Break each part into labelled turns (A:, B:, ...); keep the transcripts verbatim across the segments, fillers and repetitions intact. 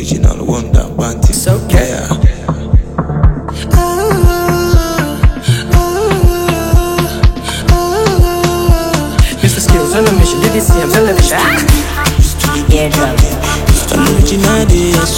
A: original wonder panty.
B: So yeah. Mister Skills on a mission, did you see him television?
C: Yeah, drop.
A: Original day, I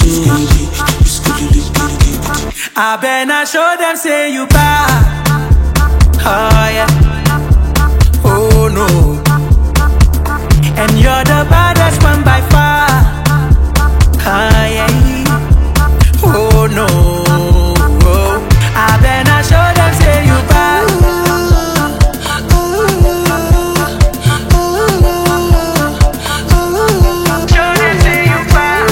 B: I better show them say you bad. Oh yeah. Oh no. And you're the baddest one by far. Oh yeah. Oh no. Oh. I better show them say you bad. Show them say you bad.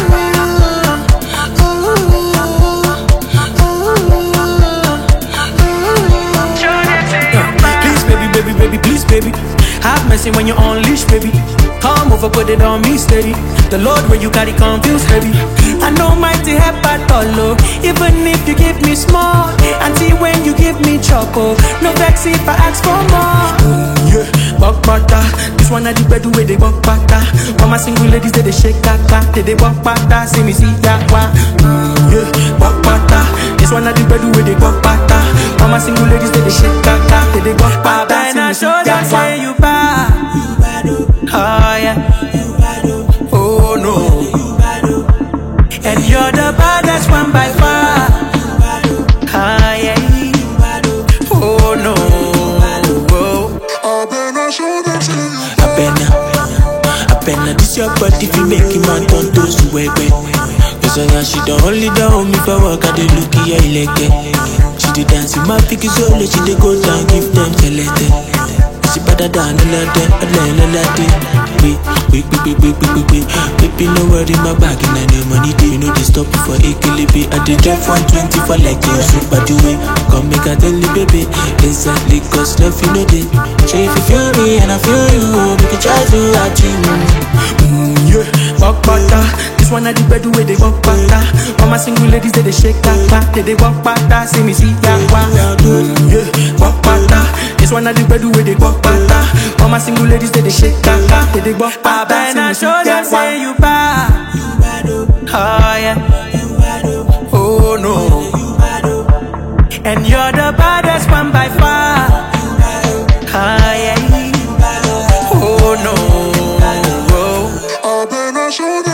B: Please baby, baby, baby, please baby, have mercy when you unleash baby. Come over, put it on me steady. The Lord where you got it confused heavy. I know mighty help at all, oh. Even if you give me small, until when you give me choco, no vex if I ask for more. Mm, yeah, buck butter. This one I the bed where they buck butter. All my single ladies they they shake kaka, they they buck butter. See me see that one. Mm, yeah, buck butter. This one I the bed where they buck butter. All my single ladies they they shake kaka, they they buck butter. See me see that one. You bad. Oh yeah. Oh no. And you're the baddest one by far. Oh yeah. Oh no.
A: I better, I better this your body if you make him man turn to sweat. Cause I know she don't only down me for work at the look here like it. She did dance in my picky soul, she did go down, give them skeleton. She better than a lot of a we, we, we, we, we, we, we, baby, no worry, my bag and I know money, do you know they stop for a kilibi? I did drive one twenty for like you, super do it. Come make a tell you, baby, exactly, cause love you know they. So if you feel me and I feel you, we can try to achieve.
B: Mm, yeah, walk butter. This one I the bed where they walk butter. All my single ladies they they shake kaka, they they walk butter. See me see that one. Mm, yeah, walk butter. This one I the bed where they walk butter. All my single ladies they they shake kaka, they they walk butter. I better show them say you bad. Oh yeah. Oh no. And you're the baddest one by far. Oh yeah. Oh no. Oh.
D: I better show them.